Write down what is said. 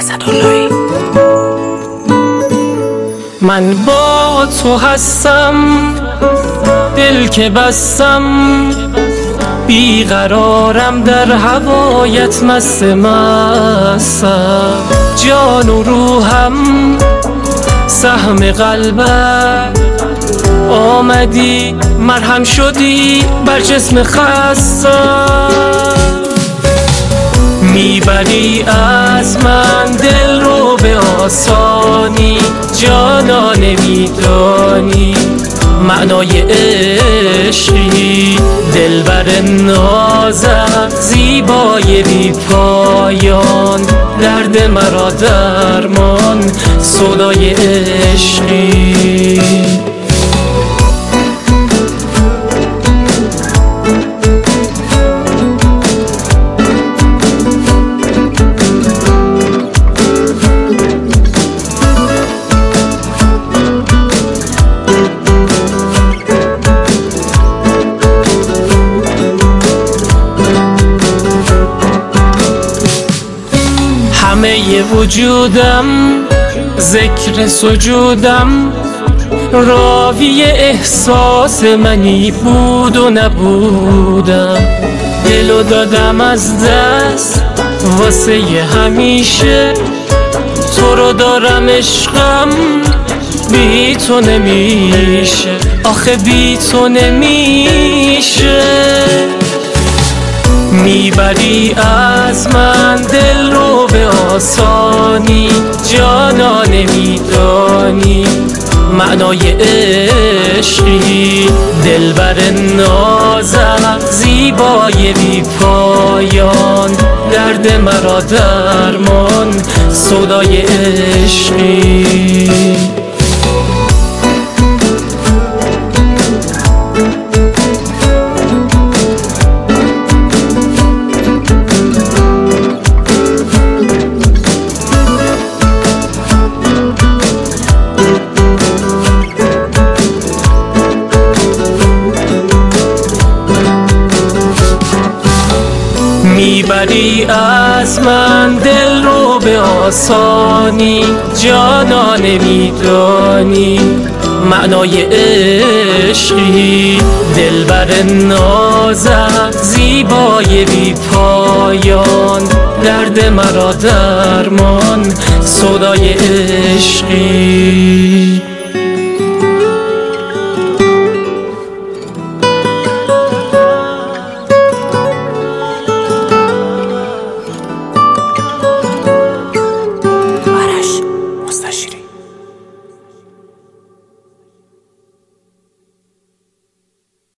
اسداللهی. من با تو هستم، دل که بستم، بیقرارم در هوایت مست مستم. جان و روحم سهم قلبت، آمدی مرهم شدی بر جسم خستم. میبری از من دل رو به آسانی، جانا نمیدانی معنای عشقی. دلبر نازم زیبای بی پایان، درد مرا درمان سودای عشقی. همه وجودم ذکر سجودم، راوی احساس منی بود و نبودم. دلو دادم از دست واسه همیشه، تو رو دارم عشقم بی تو نمیشه، آخه بی تو نمیشه. میبری از من دل رو به آسانی، جانا نمیدانی معنای عشقی. دلبر نازم زیبای بی پایان، درد مرا درمان سودای عشقی. میبری از من دل رو به آسانی، جانا نمیدانی معنای عشقی. دلبر نازم زیبای بی پایان، درد مرا درمان سودای عشقی.